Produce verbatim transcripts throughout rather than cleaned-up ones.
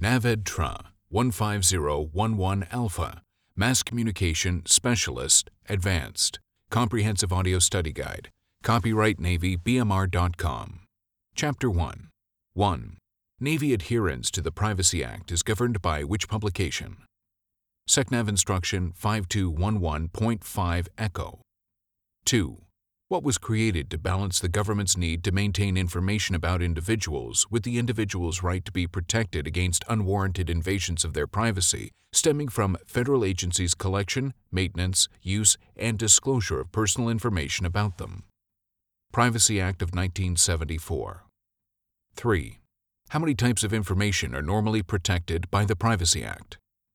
NAVED-TRA one five zero one one Alpha, Mass Communication Specialist Advanced, Comprehensive Audio Study Guide, copyright Navy B M R dot com. Chapter one. one. Navy adherence to the Privacy Act is governed by which publication? SecNav Instruction five two one one point five Echo. two. What was created to balance the government's need to maintain information about individuals with the individual's right to be protected against unwarranted invasions of their privacy stemming from federal agencies' collection, maintenance, use, and disclosure of personal information about them? Privacy Act of nineteen seventy-four. three. How many types of information are normally protected by the Privacy Act?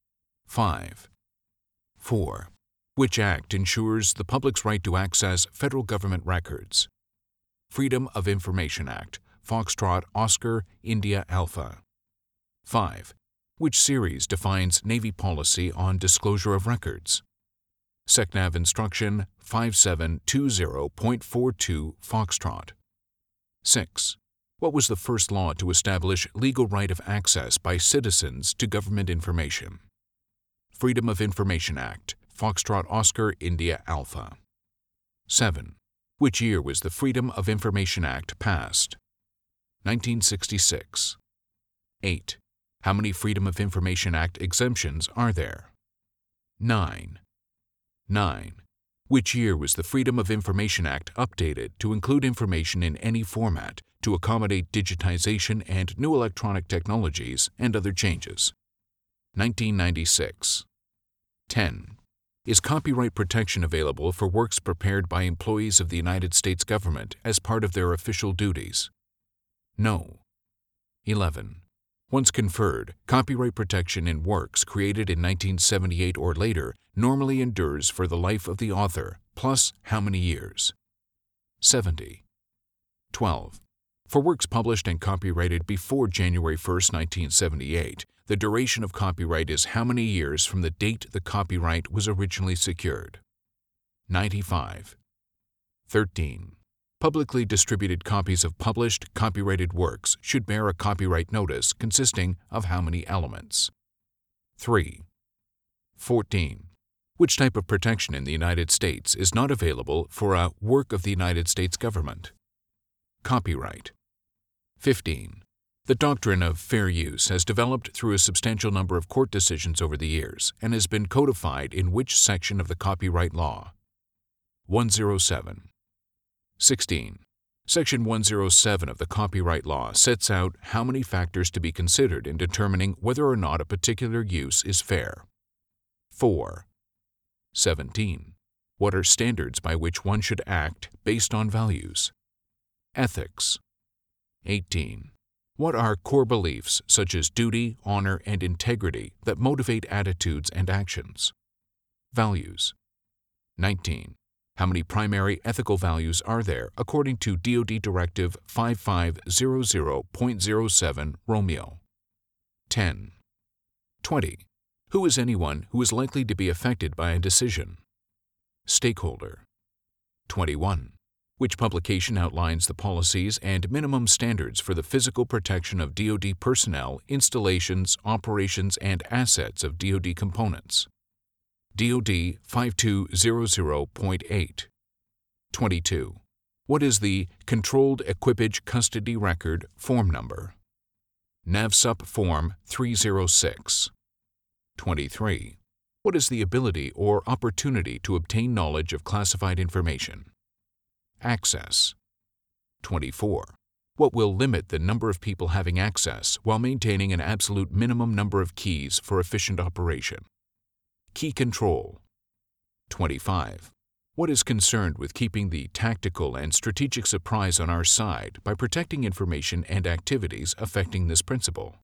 five. four. Which act ensures the public's right to access federal government records? Freedom of Information Act, Foxtrot Oscar India Alpha. five. Which series defines Navy policy on disclosure of records? SecNav Instruction five seven two zero point four two Foxtrot. six. What was the first law to establish legal right of access by citizens to government information? Freedom of Information Act, Foxtrot Oscar India Alpha. seven. Which year was the Freedom of Information Act passed? nineteen sixty-six. eight. How many Freedom of Information Act exemptions are there? nine. nine. Which year was the Freedom of Information Act updated to include information in any format to accommodate digitization and new electronic technologies and other changes? nineteen ninety-six. ten. Is copyright protection available for works prepared by employees of the United States government as part of their official duties? No. eleven. Once conferred, copyright protection in works created in nineteen seventy-eight or later normally endures for the life of the author, plus how many years? seventy. twelve. For works published and copyrighted before January first, nineteen seventy-eight, the duration of copyright is how many years from the date the copyright was originally secured? ninety-five. thirteen. Publicly distributed copies of published, copyrighted works should bear a copyright notice consisting of how many elements? three. fourteen. Which type of protection in the United States is not available for a work of the United States government? Copyright. fifteen. The doctrine of fair use has developed through a substantial number of court decisions over the years and has been codified in which section of the copyright law? one oh seven. sixteen. Section one oh seven of the copyright law sets out how many factors to be considered in determining whether or not a particular use is fair. four. seventeen. What are standards by which one should act based on values? Ethics. eighteen. What are core beliefs such as duty, honor, and integrity that motivate attitudes and actions? Values. nineteen. How many primary ethical values are there according to D O D Directive five five zero zero point zero seven Romeo? ten. twenty. Who is anyone who is likely to be affected by a decision? Stakeholder. twenty-one. Which publication outlines the policies and minimum standards for the physical protection of D O D personnel, installations, operations, and assets of D O D components? D O D five two zero zero point eight. twenty-two. What is the Controlled Equipage Custody Record Form Number? NAVSUP Form three oh six. twenty-three. What is the ability or opportunity to obtain knowledge of classified information? Access. twenty-four. What will limit the number of people having access while maintaining an absolute minimum number of keys for efficient operation? Key control. twenty-five. What is concerned with keeping the tactical and strategic surprise on our side by protecting information and activities affecting this principle?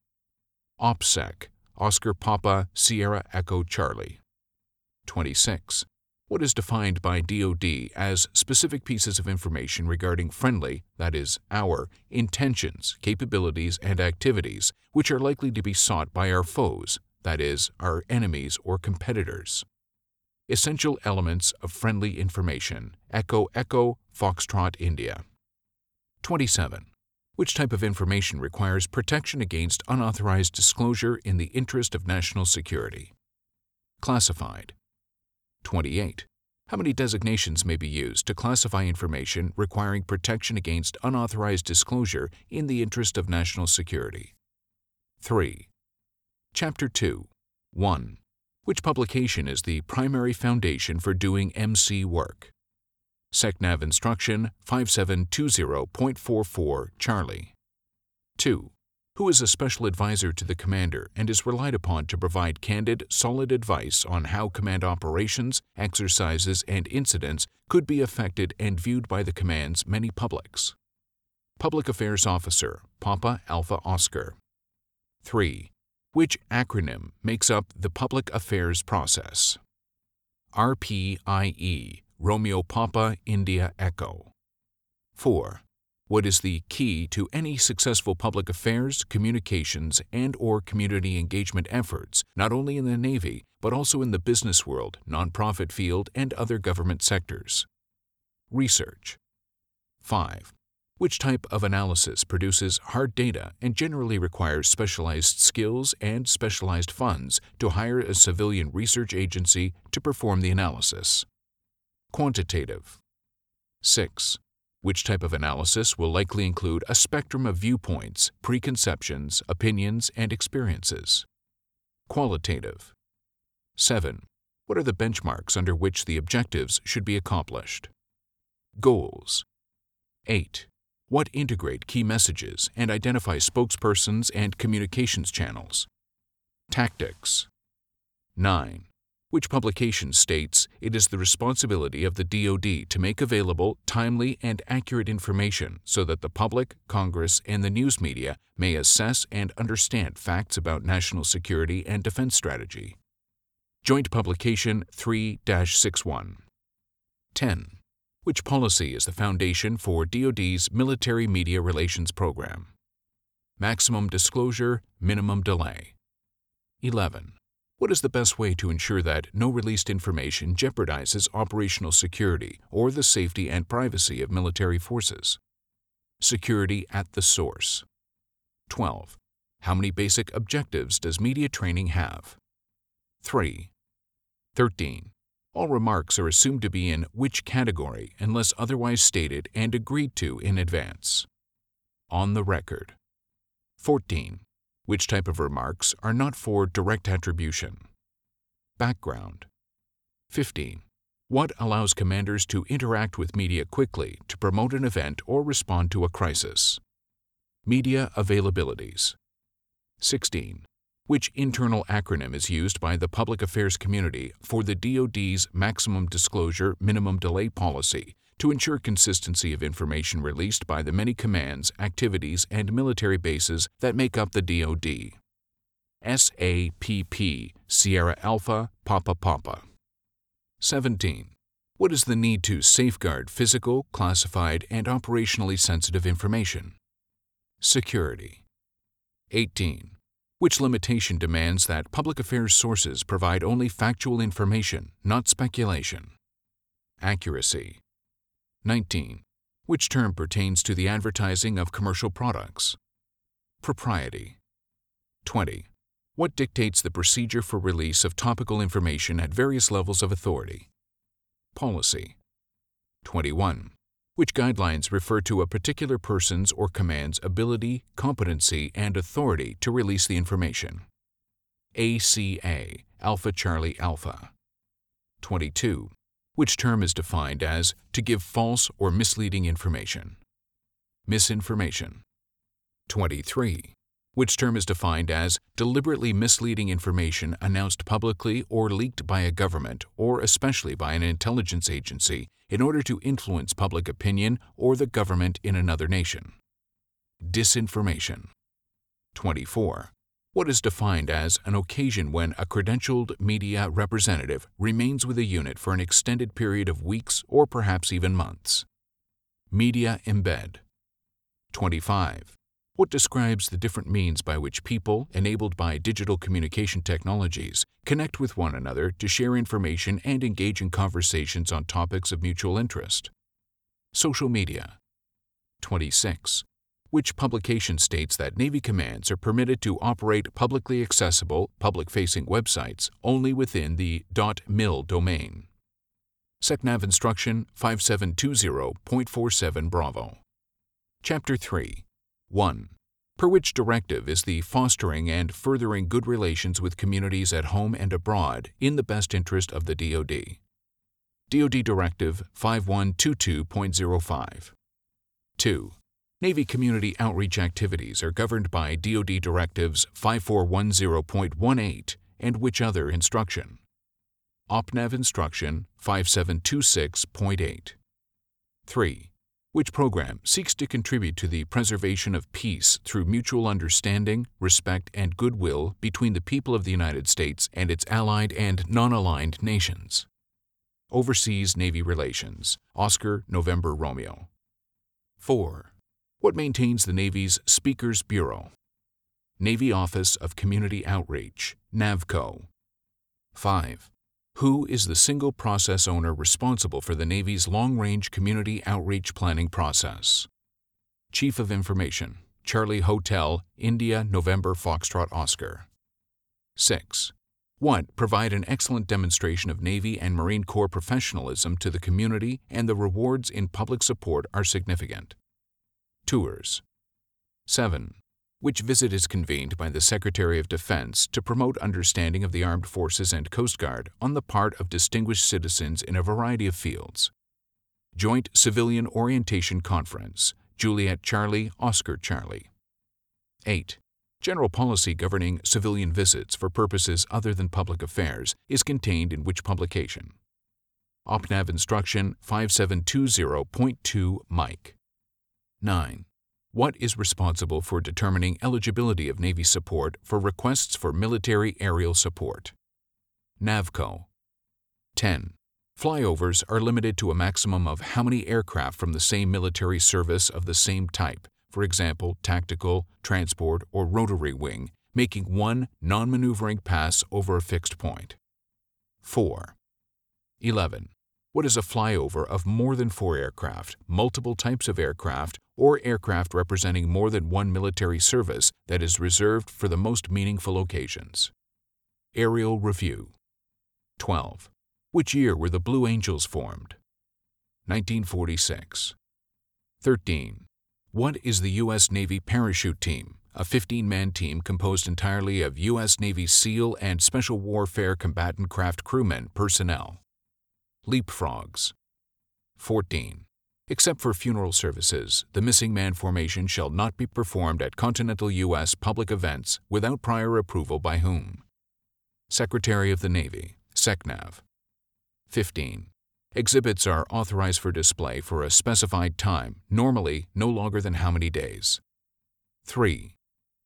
OPSEC, Oscar Papa Sierra Echo Charlie. twenty-six. What is defined by D O D as specific pieces of information regarding friendly, that is, our, intentions, capabilities, and activities which are likely to be sought by our foes, that is, our enemies or competitors? Essential elements of friendly information. Echo Echo Foxtrot India. twenty-seven. Which type of information requires protection against unauthorized disclosure in the interest of national security? Classified. twenty-eight. How many designations may be used to classify information requiring protection against unauthorized disclosure in the interest of national security? three. Chapter two. one. Which publication is the primary foundation for doing M C work? SecNav Instruction five seven two zero point four four Charlie. two. Who is a special advisor to the commander and is relied upon to provide candid, solid advice on how command operations, exercises, and incidents could be affected and viewed by the command's many publics? Public Affairs Officer, Papa Alpha Oscar. three. Which acronym makes up the Public Affairs Process? R P I E, Romeo Papa India Echo. four. What is the key to any successful public affairs, communications, and or community engagement efforts, not only in the Navy, but also in the business world, nonprofit field, and other government sectors? Research. five. Which type of analysis produces hard data and generally requires specialized skills and specialized funds to hire a civilian research agency to perform the analysis? Quantitative. six. Which type of analysis will likely include a spectrum of viewpoints, preconceptions, opinions, and experiences? Qualitative. seven. What are the benchmarks under which the objectives should be accomplished? Goals. eight. What integrate key messages and identify spokespersons and communications channels? Tactics. nine. Which publication states it is the responsibility of the D O D to make available timely and accurate information so that the public, Congress, and the news media may assess and understand facts about national security and defense strategy? Joint Publication three dash sixty-one. ten. Which policy is the foundation for D O D's Military Media Relations Program? Maximum disclosure, minimum delay. eleven. What is the best way to ensure that no released information jeopardizes operational security or the safety and privacy of military forces? Security at the source. twelve. How many basic objectives does media training have? three. thirteen. All remarks are assumed to be in which category unless otherwise stated and agreed to in advance? On the record. fourteen. Which type of remarks are not for direct attribution? Background. fifteen. What allows commanders to interact with media quickly to promote an event or respond to a crisis? Media availabilities. sixteen. Which internal acronym is used by the public affairs community for the D O D's maximum disclosure, minimum delay policy to ensure consistency of information released by the many commands, activities, and military bases that make up the D O D? S A P P, Sierra Alpha, Papa Papa. seventeen. What is the need to safeguard physical, classified, and operationally sensitive information? Security. eighteen. Which limitation demands that public affairs sources provide only factual information, not speculation? Accuracy. nineteen. Which term pertains to the advertising of commercial products? Propriety. twenty. What dictates the procedure for release of topical information at various levels of authority? Policy. twenty-one. Which guidelines refer to a particular person's or command's ability, competency, and authority to release the information? A C A, Alpha Charlie Alpha. twenty-two. Which term is defined as to give false or misleading information? Misinformation. twenty-three. Which term is defined as deliberately misleading information announced publicly or leaked by a government or especially by an intelligence agency in order to influence public opinion or the government in another nation? Disinformation. twenty-four. What is defined as an occasion when a credentialed media representative remains with a unit for an extended period of weeks or perhaps even months? Media embed. twenty-five. What describes the different means by which people, enabled by digital communication technologies, connect with one another to share information and engage in conversations on topics of mutual interest? Social media. twenty-six. which publication states that Navy commands are permitted to operate publicly accessible, public-facing websites only within the .mil domain. SecNav Instruction five seven two zero point four seven Bravo. Chapter three. one. Per which directive is the fostering and furthering good relations with communities at home and abroad in the best interest of the D O D. D O D Directive five one two two point zero five. two. Navy community outreach activities are governed by D O D Directives five four one zero point one eight and which other instruction? OpNav Instruction five seven two six point eight. three. Which program seeks to contribute to the preservation of peace through mutual understanding, respect, and goodwill between the people of the United States and its allied and non-aligned nations? Overseas Navy Relations, Oscar November Romeo. four. What maintains the Navy's Speakers Bureau? Navy Office of Community Outreach, NAVCO. five. Who is the single process owner responsible for the Navy's long-range community outreach planning process? Chief of Information, Charlie Hotel, India November Foxtrot Oscar. six. What provide an excellent demonstration of Navy and Marine Corps professionalism to the community and the rewards in public support are significant? Tours. seven. Which visit is convened by the Secretary of Defense to promote understanding of the Armed Forces and Coast Guard on the part of distinguished citizens in a variety of fields? Joint Civilian Orientation Conference, Juliet Charlie, Oscar Charlie. eight. General policy governing civilian visits for purposes other than public affairs is contained in which publication? OpNav Instruction five seven two zero point two Mike. nine. What is responsible for determining eligibility of Navy support for requests for military aerial support? NAVCO. ten. Flyovers are limited to a maximum of how many aircraft from the same military service of the same type, for example, tactical, transport, or rotary wing, making one non-maneuvering pass over a fixed point? four. eleven. What is a flyover of more than four aircraft, multiple types of aircraft, or aircraft representing more than one military service that is reserved for the most meaningful occasions? Aerial Review. twelve. Which year were the Blue Angels formed? nineteen forty-six. thirteen. What is the U S Navy Parachute Team, a fifteen-man team composed entirely of U S Navy SEAL and Special Warfare Combatant Craft crewmen personnel? Leapfrogs. fourteen. Except for funeral services, the missing man formation shall not be performed at continental U S public events without prior approval by whom? Secretary of the Navy, SecNav. fifteen. Exhibits are authorized for display for a specified time, normally no longer than how many days? three.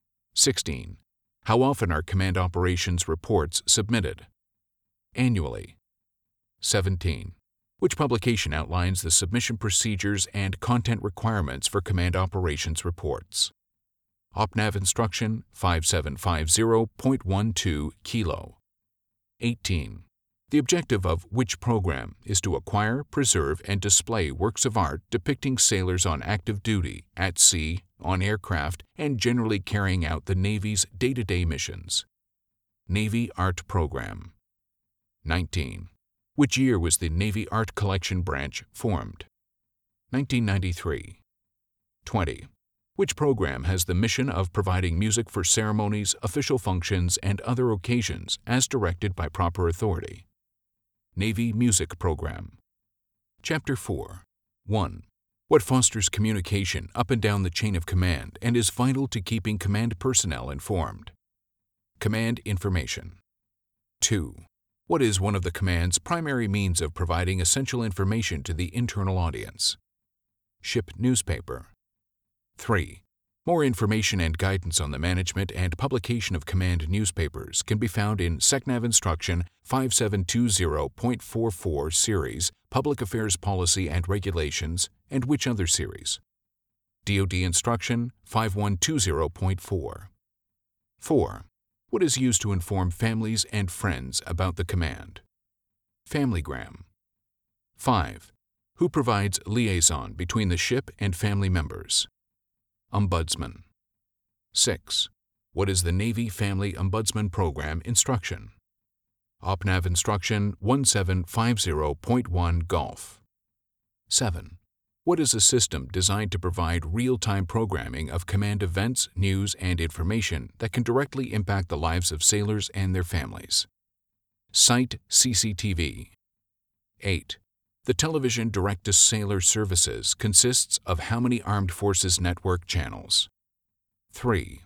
sixteen. How often are command operations reports submitted? Annually. seventeen. Which publication outlines the submission procedures and content requirements for command operations reports? OpNav Instruction five seven five zero point one two Kilo. eighteen. The objective of which program is to acquire, preserve, and display works of art depicting sailors on active duty, at sea, on aircraft, and generally carrying out the Navy's day-to-day missions? Navy Art Program. nineteen. Which year was the Navy Art Collection Branch formed? nineteen ninety-three. twenty. Which program has the mission of providing music for ceremonies, official functions, and other occasions as directed by proper authority? Navy Music Program. Chapter four. one. What fosters communication up and down the chain of command and is vital to keeping command personnel informed? Command Information. two. What is one of the command's primary means of providing essential information to the internal audience? Ship Newspaper. three. More information and guidance on the management and publication of command newspapers can be found in SecNav Instruction five seven two zero point four four Series, Public Affairs Policy and Regulations, and which other series? D O D Instruction five one two zero point four. four. What is used to inform families and friends about the command? Familygram. five. Who provides liaison between the ship and family members? Ombudsman. six. What is the Navy Family Ombudsman Program instruction? OPNAV Instruction one seven five zero point one Golf. seven. What is a system designed to provide real-time programming of command events, news, and information that can directly impact the lives of sailors and their families? Site C C T V. eight. The television direct-to-sailor services consists of how many Armed Forces Network channels? three.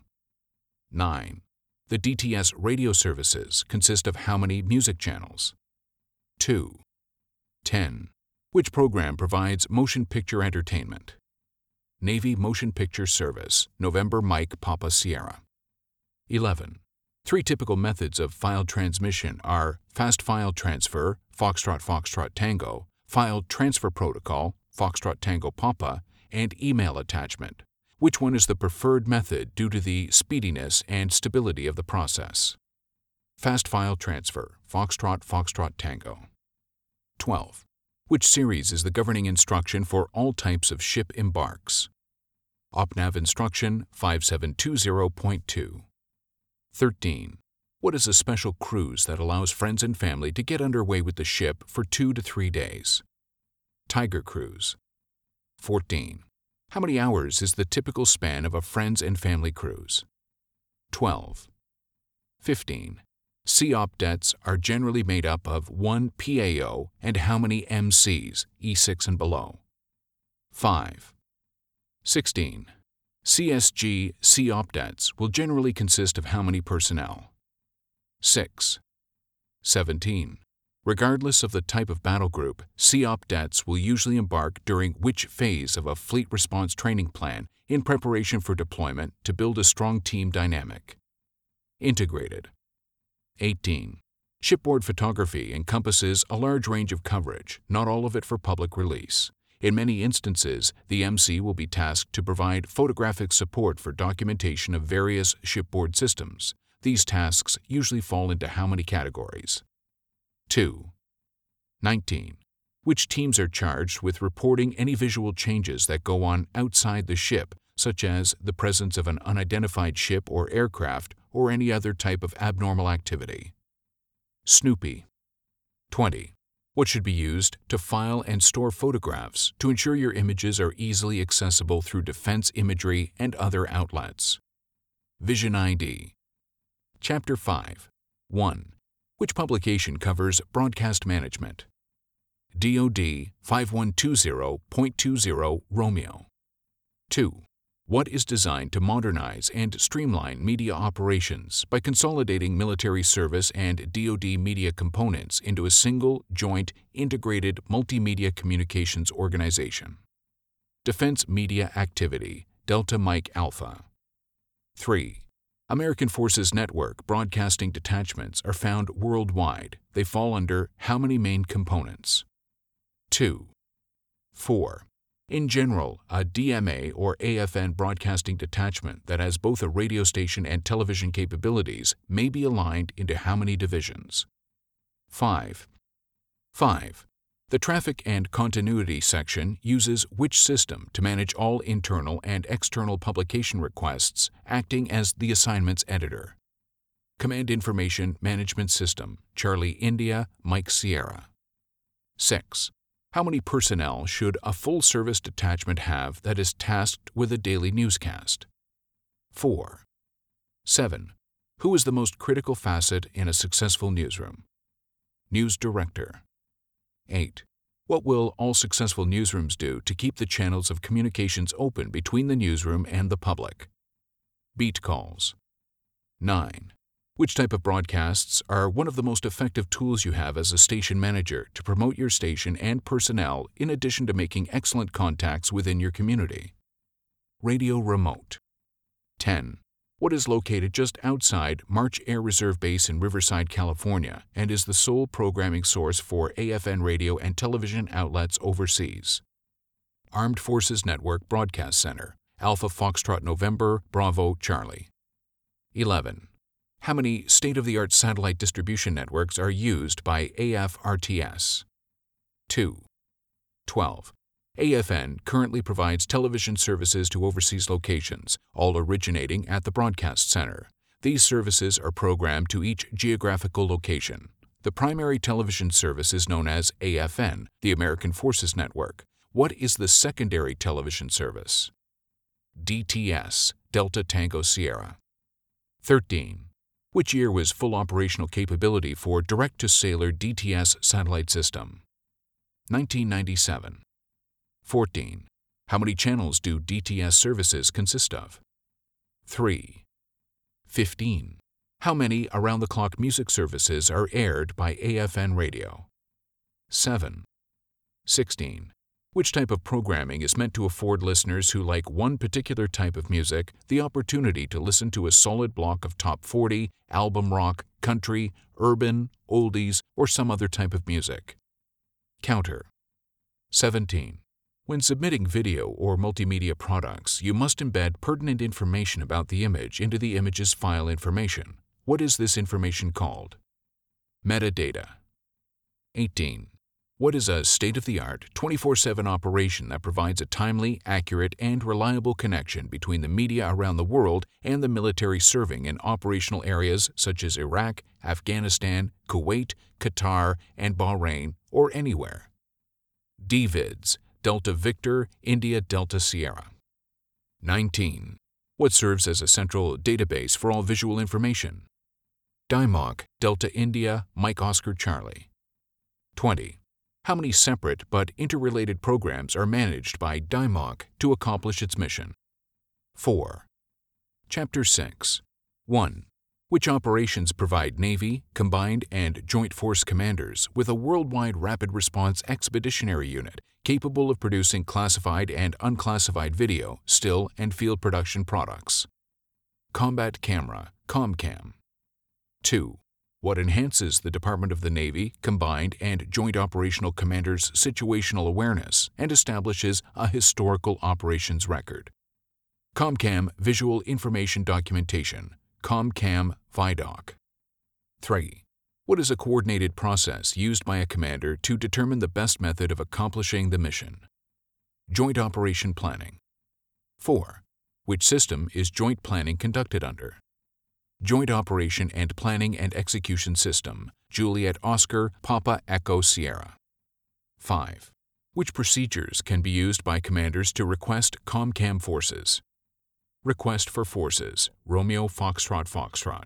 nine. The D T S radio services consist of how many music channels? two. ten. Which program provides motion picture entertainment? Navy Motion Picture Service, November Mike Papa Sierra. eleven. Three typical methods of file transmission are fast file transfer, Foxtrot Foxtrot Tango, file transfer protocol, Foxtrot Tango Papa, and email attachment. Which one is the preferred method due to the speediness and stability of the process? Fast file transfer, Foxtrot Foxtrot Tango. twelve. Which series is the governing instruction for all types of ship embarks? OPNAV Instruction five seven two zero point two. thirteen. What is a special cruise that allows friends and family to get underway with the ship for two to three days? Tiger Cruise. fourteen. How many hours is the typical span of a friends and family cruise? twelve. fifteen. C O P debts are generally made up of one P A O and how many M Cs, E six and below? five. sixteen. C S G C O P debts will generally consist of how many personnel? six. seventeen. Regardless of the type of battle group, C O P debts will usually embark during which phase of a fleet response training plan in preparation for deployment to build a strong team dynamic? Integrated. eighteen. Shipboard photography encompasses a large range of coverage, not all of it for public release. In many instances, the M C will be tasked to provide photographic support for documentation of various shipboard systems. These tasks usually fall into how many categories? two. nineteen. Which teams are charged with reporting any visual changes that go on outside the ship, such as the presence of an unidentified ship or aircraft or any other type of abnormal activity? Snoopy. twenty. What should be used to file and store photographs to ensure your images are easily accessible through defense imagery and other outlets? Vision I D. Chapter five. one. Which publication covers broadcast management? D O D five one two zero point two zero Romeo. two. What is designed to modernize and streamline media operations by consolidating military service and D O D media components into a single, joint, integrated multimedia communications organization? Defense Media Activity, Delta Mike Alpha. three. American Forces Network broadcasting detachments are found worldwide. They fall under how many main components? two. four. In general, a D M A or A F N broadcasting detachment that has both a radio station and television capabilities may be aligned into how many divisions? five. five. The Traffic and Continuity section uses which system to manage all internal and external publication requests, acting as the assignments editor? Command Information Management System, Charlie India, Mike Sierra. six. How many personnel should a full-service detachment have that is tasked with a daily newscast? four. seven. Who is the most critical facet in a successful newsroom? News Director. eight. What will all successful newsrooms do to keep the channels of communications open between the newsroom and the public? Beat calls. nine. Which type of broadcasts are one of the most effective tools you have as a station manager to promote your station and personnel in addition to making excellent contacts within your community? Radio Remote. ten. What is located just outside March Air Reserve Base in Riverside, California, and is the sole programming source for A F N radio and television outlets overseas? Armed Forces Network Broadcast Center, Alpha Foxtrot November, Bravo Charlie. eleven. How many state-of-the-art satellite distribution networks are used by A F R T S? two. twelve. A F N currently provides television services to overseas locations, all originating at the Broadcast Center. These services are programmed to each geographical location. The primary television service is known as A F N, the American Forces Network. What is the secondary television service? D T S, Delta Tango Sierra. thirteen. Which year was full operational capability for direct-to-sailor D T S satellite system? nineteen ninety-seven. fourteen. How many channels do D T S services consist of? three. fifteen. How many around-the-clock music services are aired by A F N radio? seven. sixteen. Which type of programming is meant to afford listeners who like one particular type of music the opportunity to listen to a solid block of top forty, album rock, country, urban, oldies, or some other type of music? Counter. seventeen. When submitting video or multimedia products, you must embed pertinent information about the image into the image's file information. What is this information called? Metadata. eighteen. What is a state-of-the-art, twenty-four seven operation that provides a timely, accurate, and reliable connection between the media around the world and the military serving in operational areas such as Iraq, Afghanistan, Kuwait, Qatar, and Bahrain, or anywhere? D VIDS, Delta Victor, India Delta Sierra. nineteen. What serves as a central database for all visual information? D I M O C, Delta India, Mike Oscar Charlie. twenty. How many separate but interrelated programs are managed by D I M O C to accomplish its mission? four. Chapter six. one. Which operations provide Navy, Combined, and Joint Force commanders with a worldwide rapid response expeditionary unit capable of producing classified and unclassified video, still, and field production products? Combat Camera, COMCAM. two. What enhances the Department of the Navy, Combined, and Joint Operational Commanders' situational awareness and establishes a historical operations record? COMCAM Visual Information Documentation, COMCAM VIDOC. three. What is a coordinated process used by a commander to determine the best method of accomplishing the mission? Joint Operation Planning. four. Which system is joint planning conducted under? Joint Operation and Planning and Execution System, Juliet Oscar, Papa Echo Sierra. five. Which procedures can be used by commanders to request COMCAM forces? Request for Forces, Romeo Foxtrot Foxtrot.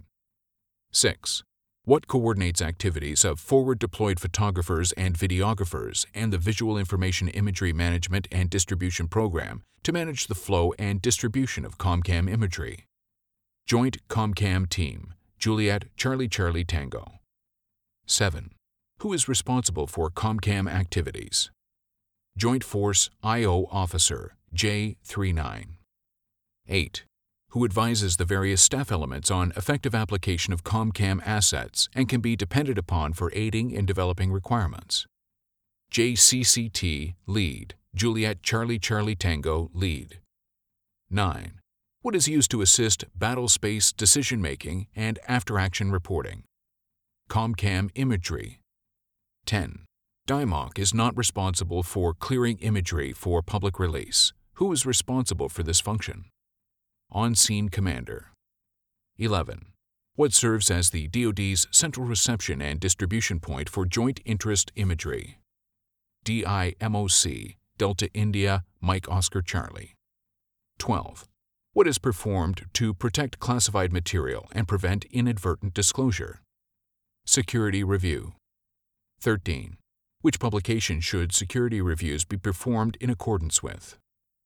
six. What coordinates activities of forward deployed photographers and videographers and the Visual Information Imagery Management and Distribution Program to manage the flow and distribution of COMCAM imagery? Joint COMCAM Team, Juliet Charlie Charlie Tango. seven. Who is responsible for COMCAM activities? Joint Force I O Officer, J thirty-nine. eight. Who advises the various staff elements on effective application of COMCAM assets and can be depended upon for aiding in developing requirements? J C C T Lead, Juliet Charlie Charlie Tango Lead. nine. What is used to assist battle space decision-making and after-action reporting? COMCAM Imagery. ten. D I M O C is not responsible for clearing imagery for public release. Who is responsible for this function? On-Scene Commander. eleven. What serves as the D O D's central reception and distribution point for joint interest imagery? D I M O C, Delta India, Mike Oscar Charlie. twelve. What is performed to protect classified material and prevent inadvertent disclosure? Security Review. thirteen. Which publication should security reviews be performed in accordance with?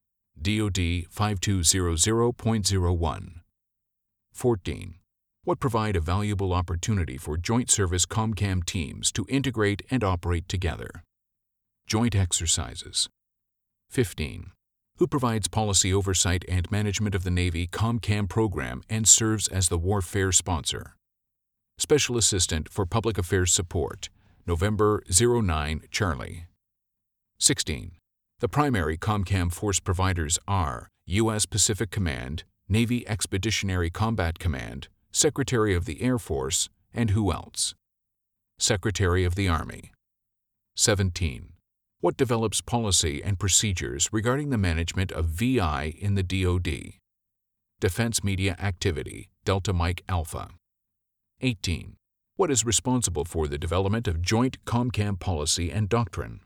D O D five two zero zero point zero one. fourteen. What provide a valuable opportunity for joint service COMCAM teams to integrate and operate together? Joint exercises. fifteen. Who provides policy oversight and management of the Navy COMCAM program and serves as the warfare sponsor? Special Assistant for Public Affairs Support, November zero nine Charlie. sixteen. The primary COMCAM force providers are U S Pacific Command, Navy Expeditionary Combat Command, Secretary of the Air Force, and who else? Secretary of the Army. seventeen. What develops policy and procedures regarding the management of V I in the D O D? Defense Media Activity, Delta Mike Alpha. eighteen. What is responsible for the development of Joint COMCAM Policy and Doctrine?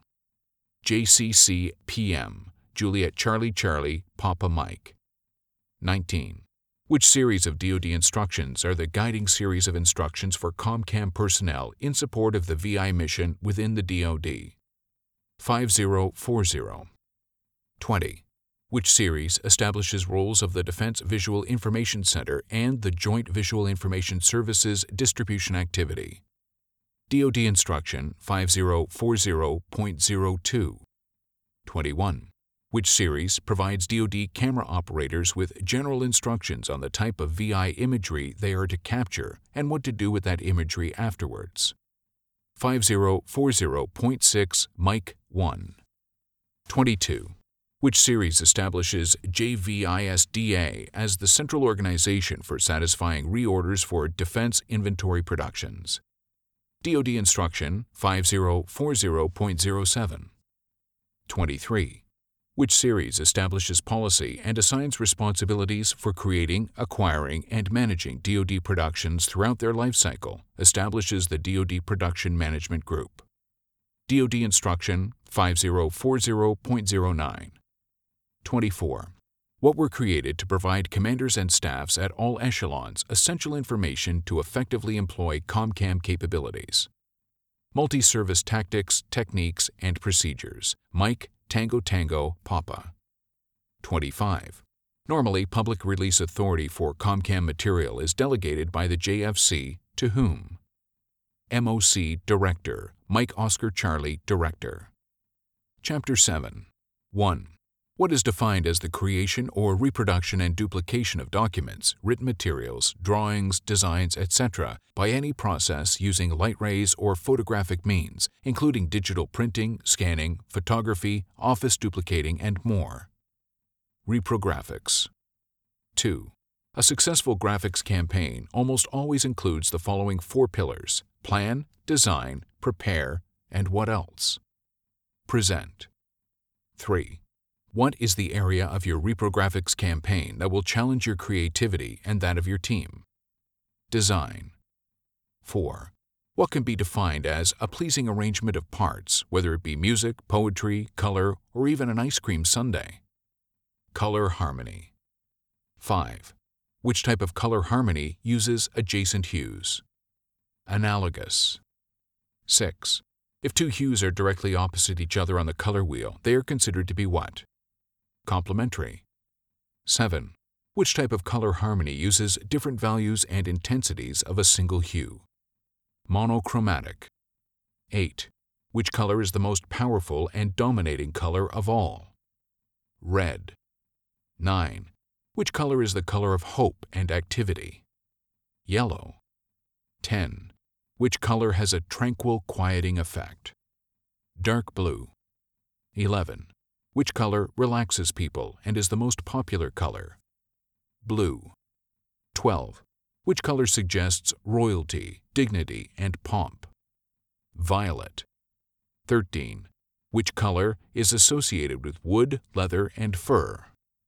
J C C P M, Juliet Charlie Charlie, Papa Mike. nineteen. Which series of D O D instructions are the guiding series of instructions for COMCAM personnel in support of the V I mission within the D O D? five zero four zero. twenty. Which series establishes roles of the Defense Visual Information Center and the Joint Visual Information Services Distribution Activity? D O D Instruction five zero four zero point zero two. twenty-one. Which series provides D O D camera operators with general instructions on the type of V I imagery they are to capture and what to do with that imagery afterwards? five zero four zero point six Mike one. twenty-two. Which series establishes J V I S D A as the central organization for satisfying reorders for defense inventory productions? D O D Instruction five zero four zero point zero seven. twenty-three. Which series establishes policy and assigns responsibilities for creating, acquiring, and managing D O D productions throughout their life cycle, establishes the D O D Production Management Group? D O D Instruction five zero four zero point zero nine. twenty-four. What were created to provide commanders and staffs at all echelons essential information to effectively employ COMCAM capabilities? Multi-Service Tactics, Techniques, and Procedures, Mike, Tango Tango, Papa. twenty-five. Normally, public release authority for COMCAM material is delegated by the J F C to whom? M O C Director, Mike Oscar Charlie, Director. Chapter seven. one. What is defined as the creation or reproduction and duplication of documents, written materials, drawings, designs, et cetera by any process using light rays or photographic means, including digital printing, scanning, photography, office duplicating, and more? Reprographics. two. A successful graphics campaign almost always includes the following four pillars: plan, design, prepare, and what else? Present. three. What is the area of your reprographics campaign that will challenge your creativity and that of your team? Design. four. What can be defined as a pleasing arrangement of parts, whether it be music, poetry, color, or even an ice cream sundae? Color harmony. five. Which type of color harmony uses adjacent hues? Analogous. six. If two hues are directly opposite each other on the color wheel, they are considered to be what? Complementary. seven. Which type of color harmony uses different values and intensities of a single hue? Monochromatic. eight. Which color is the most powerful and dominating color of all? Red. nine. Which color is the color of hope and activity? Yellow. ten. Which color has a tranquil, quieting effect? Dark blue. eleven. Which color relaxes people and is the most popular color? Blue. twelve. Which color suggests royalty, dignity, and pomp? Violet. thirteen. Which color is associated with wood, leather, and fur?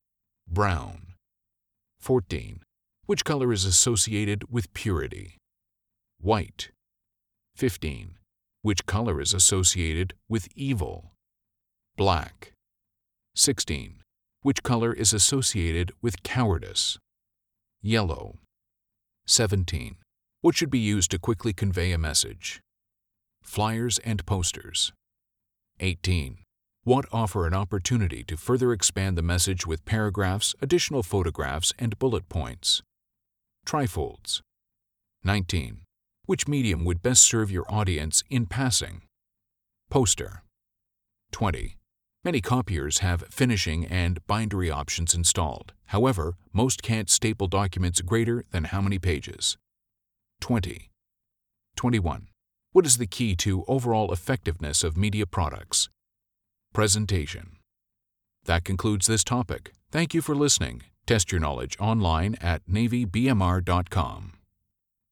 Brown. fourteen. Which color is associated with purity? White. fifteen. Which color is associated with evil? Black. sixteen. Which color is associated with cowardice? Yellow. seventeen. What should be used to quickly convey a message? Flyers and posters. eighteen. What offer an opportunity to further expand the message with paragraphs, additional photographs, and bullet points? Trifolds. nineteen. Which medium would best serve your audience in passing? Poster. twenty. Many copiers have finishing and bindery options installed. However, most can't staple documents greater than how many pages? twenty. twenty-one. What is the key to overall effectiveness of media products? Presentation. That concludes this topic. Thank you for listening. Test your knowledge online at Navy B M R dot com.